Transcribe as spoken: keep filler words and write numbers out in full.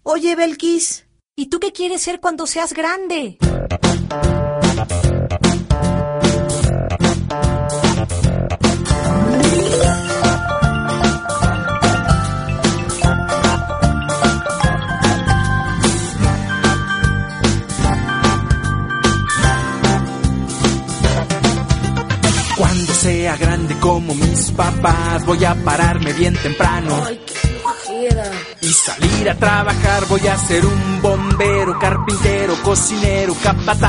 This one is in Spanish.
Oye, Belkis, ¿y tú qué quieres ser cuando seas grande? Cuando sea grande como mis papás, voy a pararme bien temprano. Ay, qué flojera. Y salir a trabajar, voy a ser un bombero, carpintero, cocinero, capataz.